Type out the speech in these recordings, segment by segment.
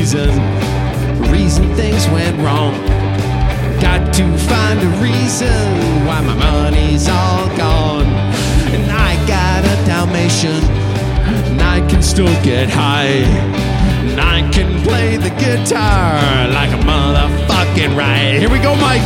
reason things went wrong. Got to find a reason why my money's all gone. And I got a Dalmatian, and I can still get high, and I can play the guitar like a motherfucking riot. Here we go, Mike.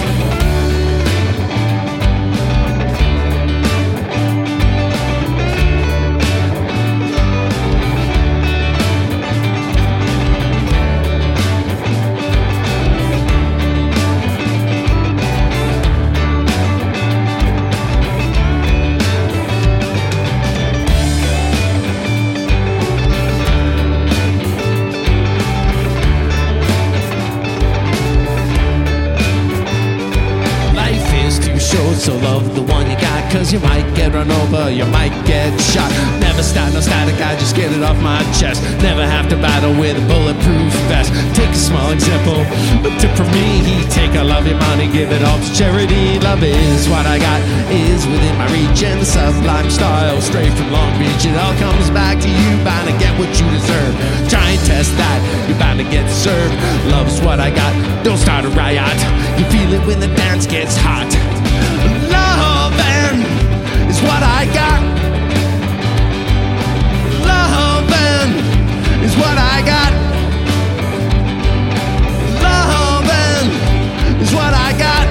So love the one you got, cause you might get run over, you might get shot. Never start, no static, I just get it off my chest. Never have to battle with a bulletproof vest. Take a small example, a tip from me. Take all of your money, give it all to charity. Love is what I got, is within my reach, and the sublime style, straight from Long Beach. It all comes back to you, bound to get what you deserve. Try and test that, you're bound to get served. Love's what I got, don't start a riot. You feel it when the dance gets hot. Lovin' is what I got. Lovin' is what I got. Lovin' is what I got.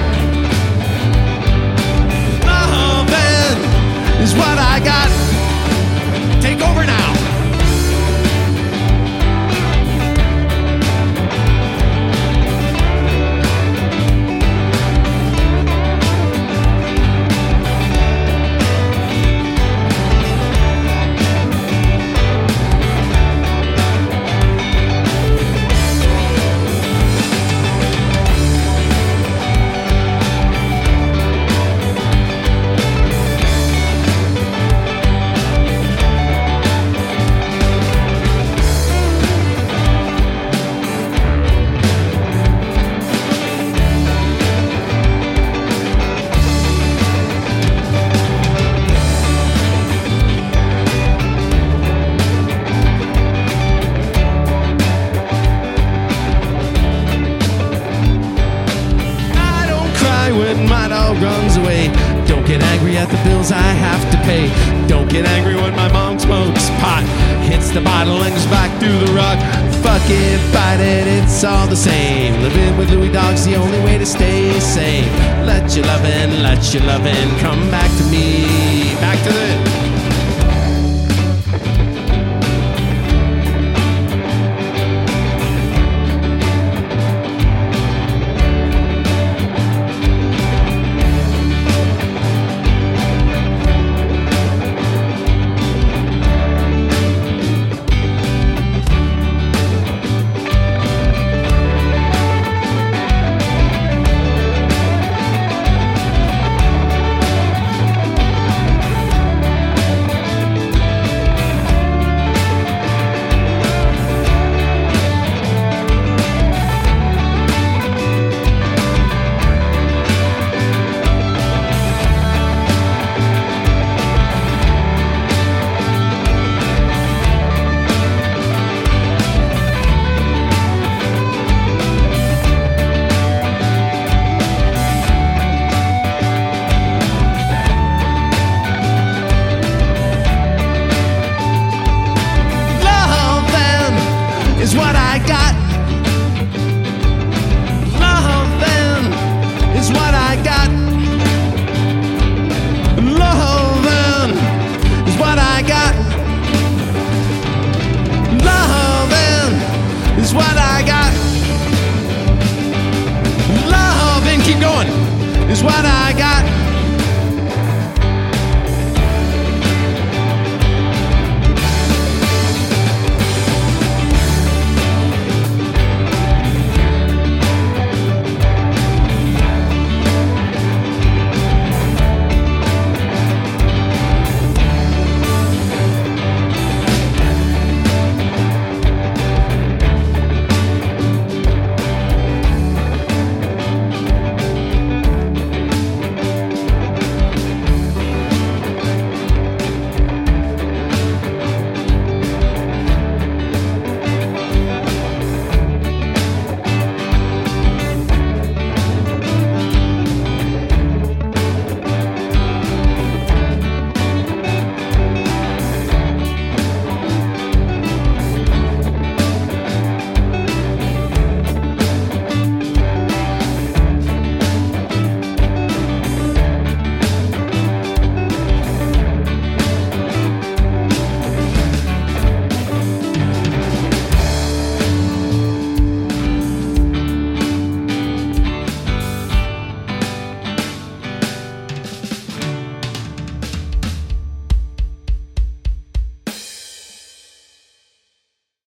Lovin' is what I got. Take over now. When my dog runs away, don't get angry at the bills I have to pay. Don't get angry when my mom smokes pot, hits the bottle and goes back through the rug. Fuck it, fight it, it's all the same. Living with Louis Dog's the only way to stay sane. Let your lovin' come back to me. Back to the is what I got. Lovin' is what I got. Lovin' is what I got. Lovin' is what I got. Lovin', keep going, is what I got.